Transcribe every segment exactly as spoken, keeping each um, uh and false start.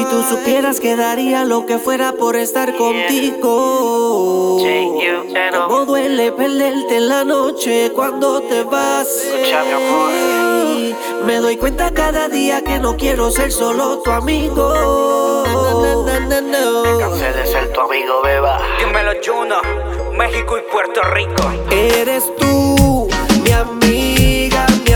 tú supieras que daría lo que fuera por estar contigo. Cómo duele perderte en la noche cuando te vas. Ey, me doy cuenta cada día que no quiero ser solo tu amigo. Me cansé de ser tu amigo, beba. Dímelo, Juno, México y Puerto Rico. Eres tú, mi amiga, mi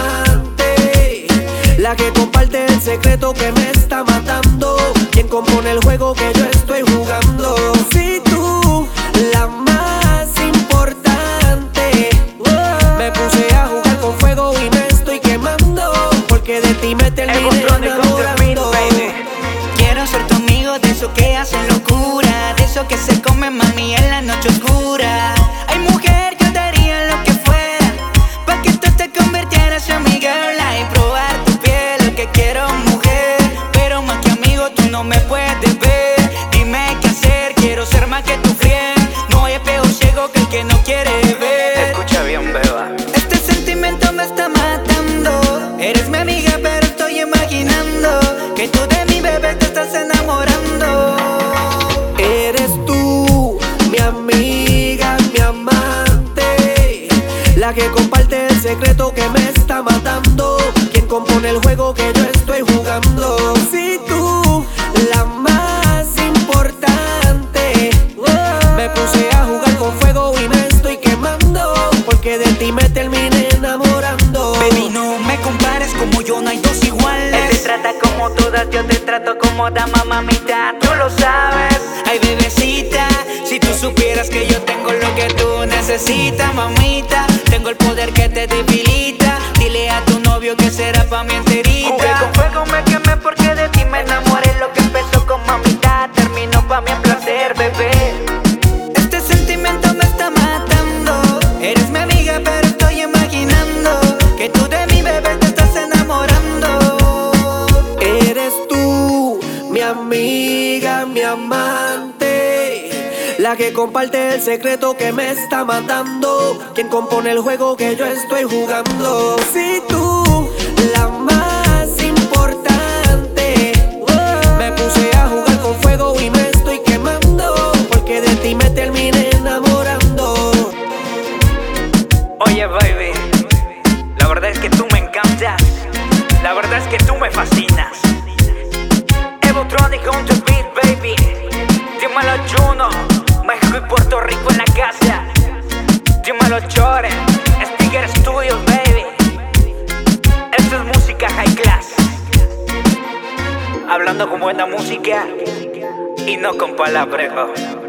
amante, la que comparte el secreto que me está matando, quien compone el juego que yo estoy jugando. Si tú, la más importante, me puse a jugar con fuego y me estoy quemando, porque de ti me terminé enamorando. Quiero ser tu amigo, de eso que hacen locura, de eso que se come mami en la noche oscura. Ay, mujer, yo daría lo que fuera pa' que tú te convirtieras en mi girl y probar tu piel. Lo que quiero, mujer, pero más que amigo tú no me puedes ver. Dime qué hacer, quiero ser más que tu friend. No hay peor ciego que el que no quiere ver. Escucha bien, beba. Este sentimiento me está matando. Eres mi amiga, pero estoy imaginando que tú de mi bebé te estás enamorando. Eres tú, mi amiga, mi amante, la que comparte el secreto que me está matando, quien compone el juego que yo estoy jugando. Si tú, la más importante, me puse a jugar con fuego y me estoy quemando, porque de ti me terminé enamorando. Baby, no me compares, como yo no hay dos iguales. Él te trata como todas, yo te trato como dama, mamita, tú lo sabes. Ay, bebecita, si tú supieras que yo tengo lo que tú necesitas, mamita. Tengo el poder que te debilita. Dile a tu novio que será pa' mi enterita. Jugué con fuego, me quemé porque de ti me enamoré. Lo que empezó con mamita terminó pa' mi placer, bebé. Este sentimiento me está matando. Eres mi amiga, pero estoy imaginando que tú de mi bebé te estás enamorando. Eres tú, mi amiga, mi amante, la que comparte el secreto que me está matando, quien compone el juego que yo estoy jugando. Si tú, la más importante, me puse a jugar con fuego y me estoy quemando, porque de ti me terminé enamorando. Oye, baby, la verdad es que tú me encantas. La verdad es que tú me fascinas. Evotronic on the beat, baby. Dímelo, Juno, México y Puerto Rico en la casa. Dímelo, Chore, Sticker Studios, baby. Esto es música high class. Hablando con buena música y no con palabrejo.